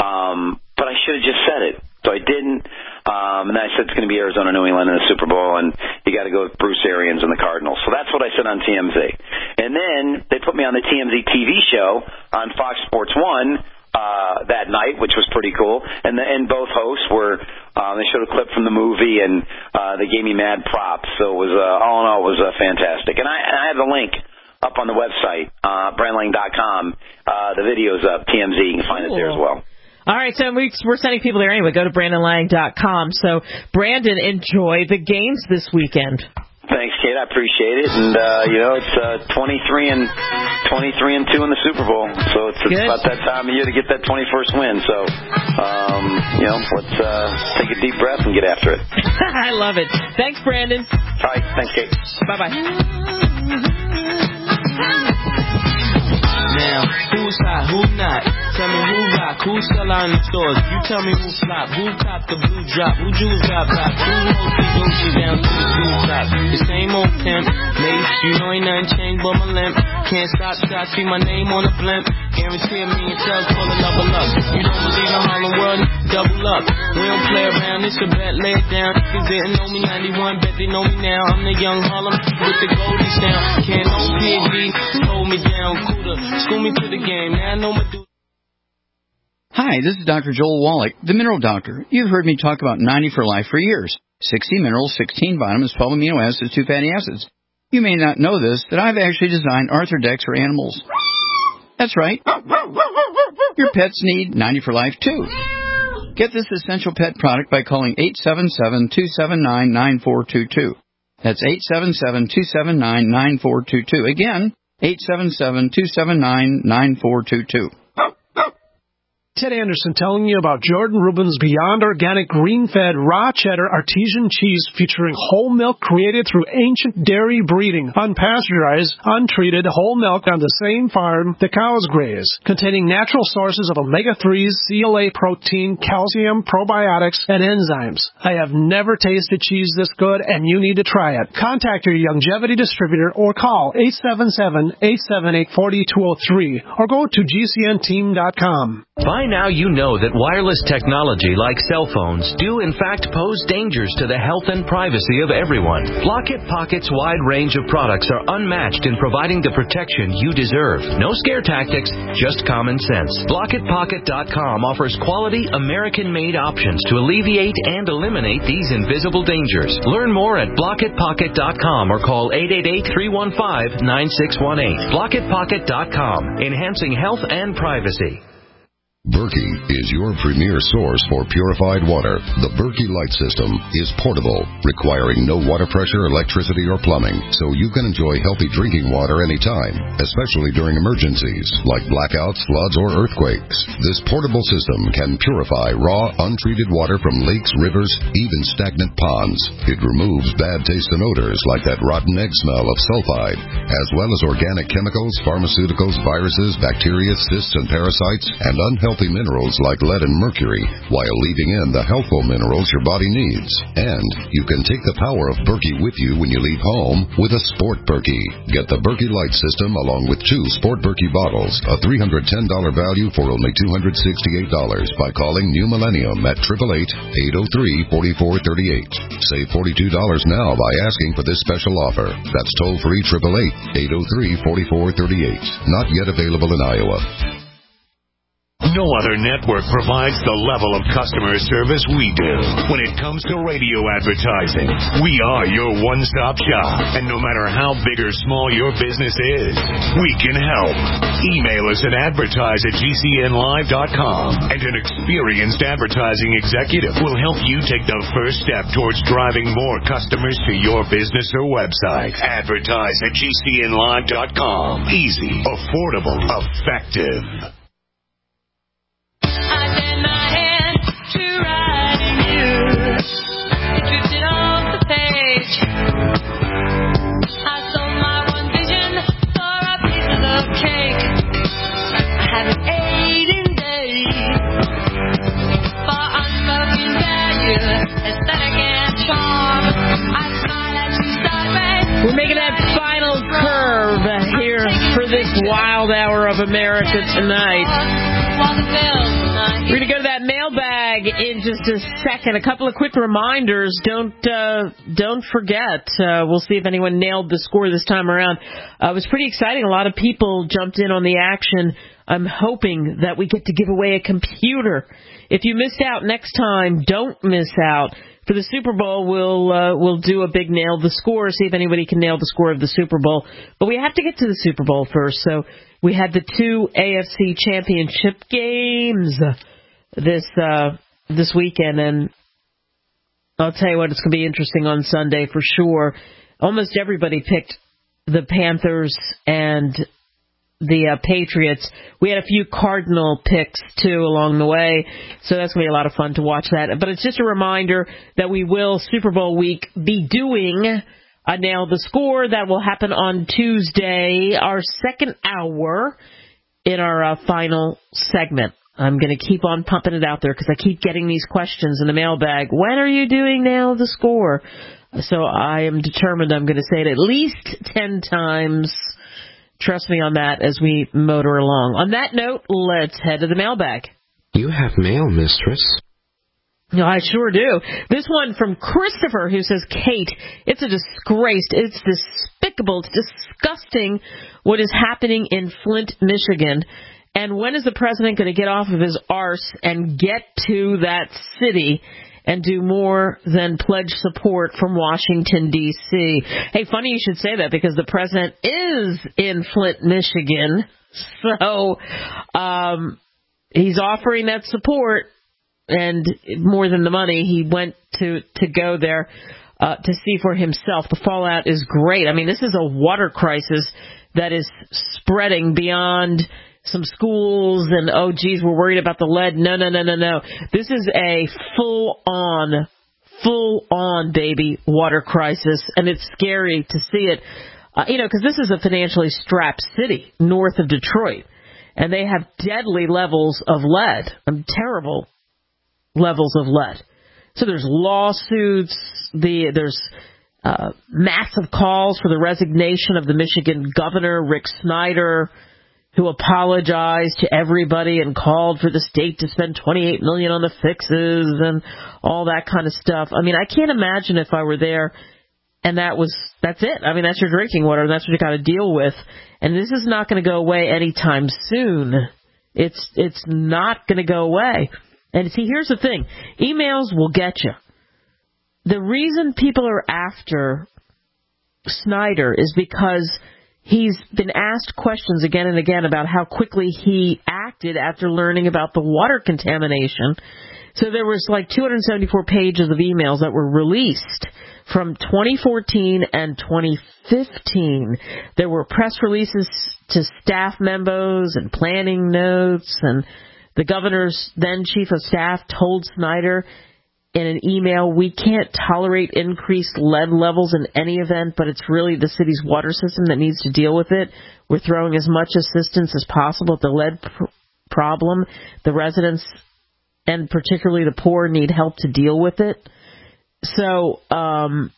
um, but I should have just said it. So I didn't. Um, and then I said it's going to be Arizona, New England in the Super Bowl, and you got to go with Bruce Arians and the Cardinals. So that's what I said on T M Z. And then they put me on the T M Z T V show on Fox Sports one uh, that night, which was pretty cool. And, the, and both hosts were, um, they showed a clip from the movie, and uh, they gave me mad props. So it was, uh, all in all, it was uh, fantastic. And I, and I have the link up on the website, uh, brandlang dot com. Uh, the video's up, T M Z. You can find cool. it there as well. All right, so we're sending people there anyway. Go to brandon lang dot com. So, Brandon, enjoy the games this weekend. Thanks, Kate. I appreciate it. And, uh, you know, it's uh, twenty-three and twenty-three and two in the Super Bowl. So it's, it's about that time of year to get that twenty-first win. So, um, you know, let's uh, take a deep breath and get after it. I love it. Thanks, Brandon. All right. Thanks, Kate. Bye-bye. Now, who's hot, who not? Tell me who rock, who sell out in the stores. You tell me who flop, who cop the blue drop, who jewels got pop, who holds the Gucci down to the blue top. The same old pimp, Mace, you know ain't nothing changed but my limp. Can't stop till I see my name on the blimp. Guarantee me and tell full of love luck. You don't believe in Harlem World, double up. We don't play around, it's a bet, lay it down. Cause they didn't know me ninety-one, bet they know me now. I'm the young Harlem with the Goldie sound. Can't no P H D, hold me down, cooler. School me to the game, now I know my dude. Hi, this is Doctor Joel Wallach, the Mineral Doctor. You've heard me talk about ninety for Life for years. sixty minerals, sixteen vitamins, twelve amino acids, two fatty acids. You may not know this, that I've actually designed Arthrodex for animals. That's right. Your pets need ninety for Life, too. Get this essential pet product by calling eight seven seven, two seven nine, nine four two two. That's eight seven seven, two seven nine, nine four two two. Again, eight seven seven, two seven nine, nine four two two. Ted Anderson telling you about Jordan Rubin's Beyond Organic Green-Fed Raw Cheddar Artesian Cheese featuring whole milk created through ancient dairy breeding, unpasteurized, untreated whole milk on the same farm the cows graze, containing natural sources of omega threes, C L A protein, calcium, probiotics, and enzymes. I have never tasted cheese this good, and you need to try it. Contact your Longevity distributor or call eight seven seven, eight seven eight, four two zero three or go to G C N team dot com. By now you know that wireless technology like cell phones do in fact pose dangers to the health and privacy of everyone. Blockit Pocket's wide range of products are unmatched in providing the protection you deserve. No scare tactics, just common sense. Blockit Pocket dot com offers quality American-made options to alleviate and eliminate these invisible dangers. Learn more at Blockit Pocket dot com or call eight eight eight, three one five, nine six one eight. Blockit Pocket dot com, enhancing health and privacy. Berkey is your premier source for purified water. The Berkey Light System is portable, requiring no water pressure, electricity, or plumbing, so you can enjoy healthy drinking water anytime, especially during emergencies like blackouts, floods, or earthquakes. This portable system can purify raw, untreated water from lakes, rivers, even stagnant ponds. It removes bad taste and odors like that rotten egg smell of sulfide, as well as organic chemicals, pharmaceuticals, viruses, bacteria, cysts, and parasites, and unhealthy Healthy minerals like lead and mercury, while leaving in the healthful minerals your body needs. And you can take the power of Berkey with you when you leave home with a Sport Berkey. Get the Berkey Light System along with two Sport Berkey bottles, a three hundred ten dollars value for only two hundred sixty-eight dollars by calling New Millennium at eight eight eight, eight oh three, four four three eight. Save forty-two dollars now by asking for this special offer. That's toll-free eight eight eight, eight oh three, four four three eight. Not yet available in Iowa. No other network provides the level of customer service we do. When it comes to radio advertising, we are your one-stop shop. And no matter how big or small your business is, we can help. Email us at advertise at G C N live dot com, and an experienced advertising executive will help you take the first step towards driving more customers to your business or website. Advertise at G C N live dot com. Easy, affordable, effective. We're making that final curve here for this wild hour of America tonight. We're going to go to that mailbag in just a second. A couple of quick reminders. Don't uh, don't forget. Uh, we'll see if anyone nailed the score this time around. Uh, it was pretty exciting. A lot of people jumped in on the action. I'm hoping that we get to give away a computer. If you missed out next time, don't miss out. For the Super Bowl, we'll uh, we'll do a big nail the score, see if anybody can nail the score of the Super Bowl. But we have to get to the Super Bowl first. So we had the two A F C Championship games this uh, this weekend, and I'll tell you what, it's going to be interesting on Sunday for sure. Almost everybody picked the Panthers and the uh, Patriots. We had a few Cardinal picks, too, along the way, so that's going to be a lot of fun to watch that. But it's just a reminder that we will, Super Bowl week, be doing a Nail the Score. That will happen on Tuesday, our second hour in our uh, final segment. I'm going to keep on pumping it out there because I keep getting these questions in the mailbag. When are you doing Nail the Score? So I am determined I'm going to say it at least ten times. Trust me on that as we motor along. On that note, let's head to the mailbag. You have mail, mistress. No, I sure do. This one from Christopher, who says, Kate, it's a disgrace. It's despicable. It's disgusting what is happening in Flint, Michigan. And when is the president going to get off of his arse and get to that city and do more than pledge support from Washington, D C? Hey, funny you should say that because the president is in Flint, Michigan. So um, he's offering that support. and more than the money, he went to, to go there uh, to see for himself. The fallout is great. I mean, this is a water crisis that is spreading beyond some schools and, oh, geez, we're worried about the lead. No, no, no, no, no. This is a full-on, full-on, baby, water crisis, and it's scary to see it, uh, you know, because this is a financially strapped city north of Detroit, and they have deadly levels of lead, um, terrible levels of lead. So there's lawsuits, the there's uh, massive calls for the resignation of the Michigan governor, Rick Snyder, who apologized to everybody and called for the state to spend twenty-eight million dollars on the fixes and all that kind of stuff. I mean, I can't imagine if I were there and that was, that's it. I mean, that's your drinking water, and that's what you got to deal with. And this is not going to go away anytime soon. It's, it's not going to go away. And see, here's the thing. Emails will get you. The reason people are after Snyder is because he's been asked questions again and again about how quickly he acted after learning about the water contamination. So there was like two hundred seventy-four pages of emails that were released from twenty fourteen and twenty fifteen. There were press releases to staff memos and planning notes, and the governor's then chief of staff told Snyder in an email, we can't tolerate increased lead levels in any event, but it's really the city's water system that needs to deal with it. We're throwing as much assistance as possible at the lead pr- problem. The residents, and particularly the poor, need help to deal with it. So, um,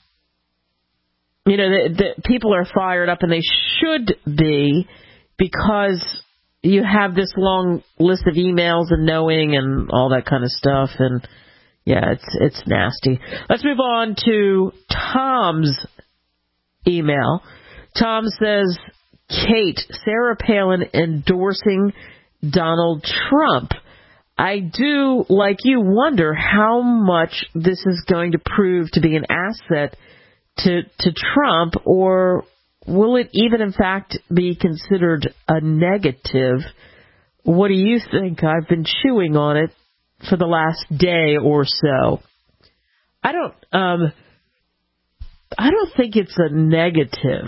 you know, the, the people are fired up, and they should be, because you have this long list of emails and knowing and all that kind of stuff, and yeah, it's it's nasty. Let's move on to Tom's email. Tom says, Kate, Sarah Palin endorsing Donald Trump. I do, like you, wonder how much this is going to prove to be an asset to to Trump, or will it even, in fact, be considered a negative? What do you think? I've been chewing on it for the last day or so. I don't, um, I don't think it's a negative.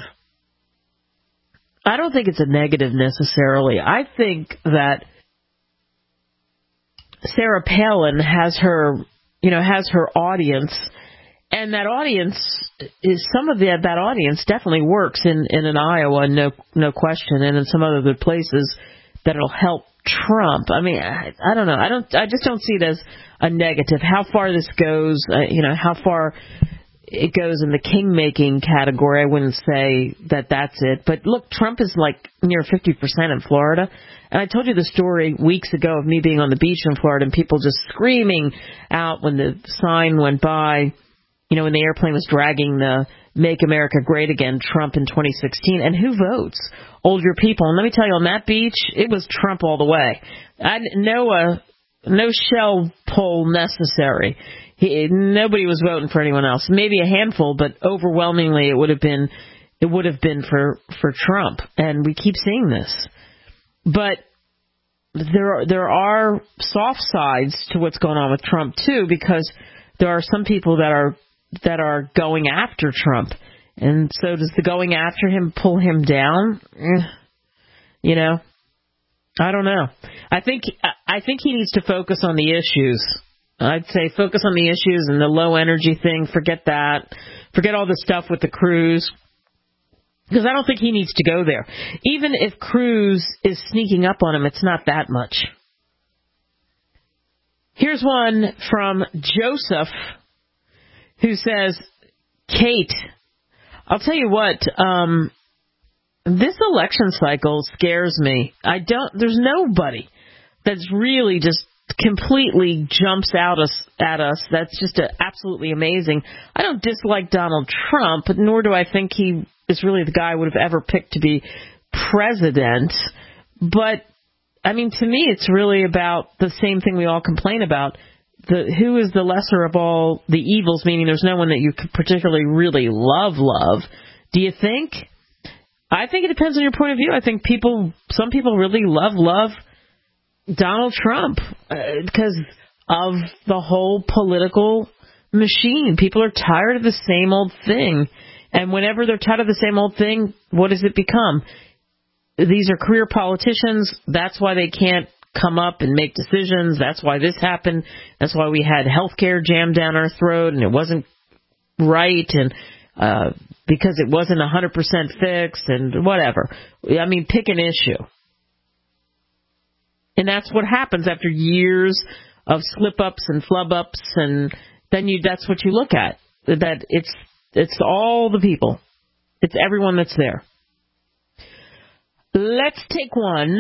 I don't think it's a negative necessarily. I think that Sarah Palin has her, you know, has her audience, and that audience is some of the, that audience definitely works in, in an Iowa, no, no question, and in some other places that'll help Trump. I mean, I, I don't know. I don't. I just don't see it as a negative. How far this goes, uh, you know, how far it goes in the king-making category, I wouldn't say that that's it. But look, Trump is like near fifty percent in Florida. And I told you the story weeks ago of me being on the beach in Florida and people just screaming out when the sign went by, you know, when the airplane was dragging the Make America Great Again Trump in twenty sixteen. And who votes? Older people. And let me tell you, on that beach, it was Trump all the way. I, no, uh, no shell poll necessary. He, nobody was voting for anyone else. Maybe a handful, but overwhelmingly it would have been, it would have been for, for Trump. And we keep seeing this. But there are, there are soft sides to what's going on with Trump too, because there are some people that are, that are going after Trump. And so does the going after him pull him down? Eh, you know, I don't know. I think I think he needs to focus on the issues. I'd say focus on the issues and the low energy thing. Forget that. Forget all the stuff with the Cruz. Because I don't think he needs to go there. Even if Cruz is sneaking up on him, it's not that much. Here's one from Joseph, who says, Kate, I'll tell you what, um, this election cycle scares me. I don't, there's nobody that's really just completely jumps out us, at us. That's just a, absolutely amazing. I don't dislike Donald Trump, nor do I think he is really the guy I would have ever picked to be president. But, I mean, to me, it's really about the same thing we all complain about. The, who is the lesser of all the evils, meaning there's no one that you particularly really love, love. Do you think? I think it depends on your point of view. I think people, some people really love, love Donald Trump. Because of the whole political machine. People are tired of the same old thing. And whenever they're tired of the same old thing, what does it become? These are career politicians. That's why they can't come up and make decisions. That's why this happened. That's why we had health care jammed down our throat and it wasn't right, and uh, because it wasn't one hundred percent fixed and whatever. I mean, pick an issue. And that's what happens after years of slip-ups and flub-ups, and then you that's what you look at. That it's it's all the people. It's everyone that's there. Let's take one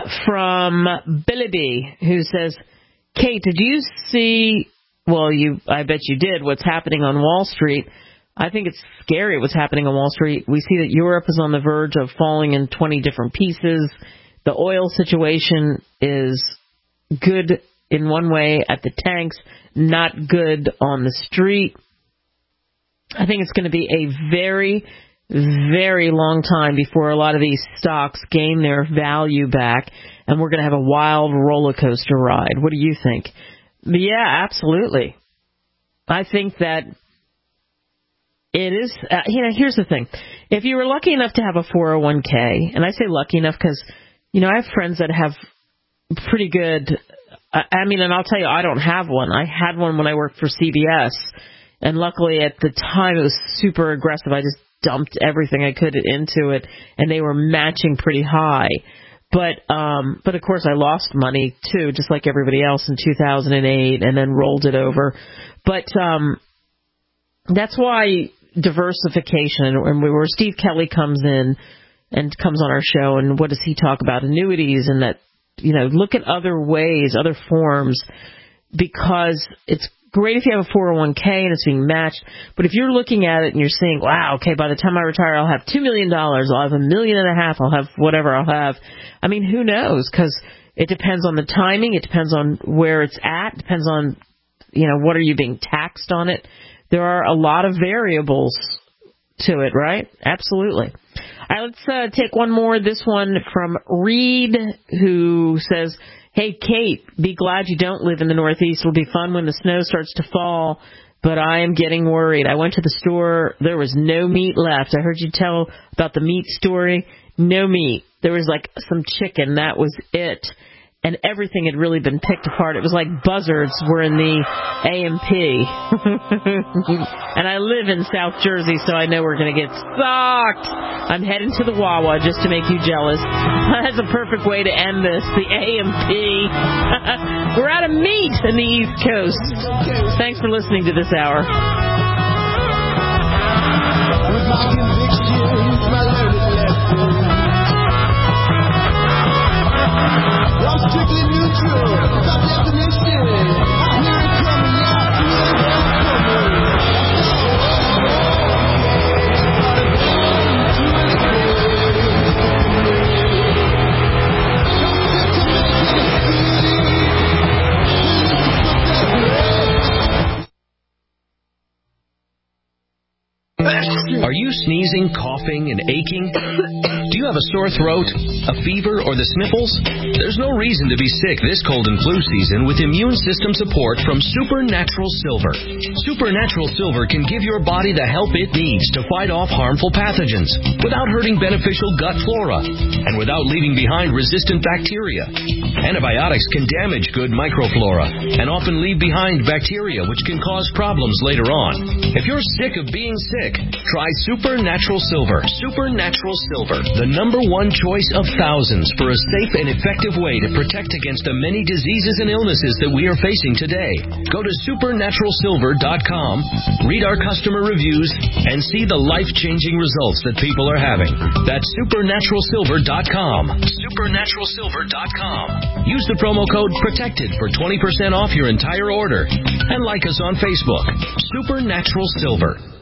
from Billy B, who says, Kate, did you see, well, you, I bet you did, what's happening on Wall Street? I think it's scary what's happening on Wall Street. We see that Europe is on the verge of falling in twenty different pieces. The oil situation is good in one way at the tanks, not good on the street. I think it's going to be a very, very long time before a lot of these stocks gain their value back, and we're going to have a wild roller coaster ride. What do you think? Yeah, absolutely. I think that it is, uh, you know, here's the thing. If you were lucky enough to have a four oh one k, and I say lucky enough because, you know, I have friends that have pretty good, I, I mean, and I'll tell you, I don't have one. I had one when I worked for C B S, and luckily at the time it was super aggressive. I just dumped everything I could into it, and they were matching pretty high. But, um, but of course I lost money too, just like everybody else in two thousand eight, and then rolled it over. But, um, that's why diversification, and where Steve Kelly comes in and comes on our show, and what does he talk about? Annuities, and that, you know, look at other ways, other forms, because it's great if you have a four oh one k and it's being matched, but if you're looking at it and you're saying, wow, okay, by the time I retire, I'll have two million dollars, I'll have a million and a half, I'll have whatever I'll have. I mean, who knows? Because it depends on the timing, it depends on where it's at, it depends on, you know, what are you being taxed on it. There are a lot of variables to it, right? Absolutely. All right, let's uh, take one more. This one from Reed, who says, hey, Kate, be glad you don't live in the Northeast. It'll be fun when the snow starts to fall, but I am getting worried. I went to the store. There was no meat left. I heard you tell about the meat story. No meat. There was like some chicken. That was it. And everything had really been picked apart. It was like buzzards were in the A M P. And I live in South Jersey, so I know we're going to get socked. I'm heading to the Wawa just to make you jealous. That's a perfect way to end this, the A M P. We're out of meat in the East Coast. Thanks for listening to this hour. With my convictions, my learned lessons, I'm strictly neutral, by definition. I hear it coming out through the Are you sneezing, coughing, and aching? Do you have a sore throat, a fever, or the sniffles? There's no reason to be sick this cold and flu season with immune system support from Supernatural Silver. Supernatural Silver can give your body the help it needs to fight off harmful pathogens without hurting beneficial gut flora and without leaving behind resistant bacteria. Antibiotics can damage good microflora and often leave behind bacteria which can cause problems later on. If you're sick of being sick, try Supernatural Silver. Supernatural Silver, the number one choice of thousands for a safe and effective way to protect against the many diseases and illnesses that we are facing today. Go to supernatural silver dot com, read our customer reviews, and see the life-changing results that people are having. That's supernatural silver dot com. supernatural silver dot com. Use the promo code PROTECTED for twenty percent off your entire order. And like us on Facebook. Supernatural Silver.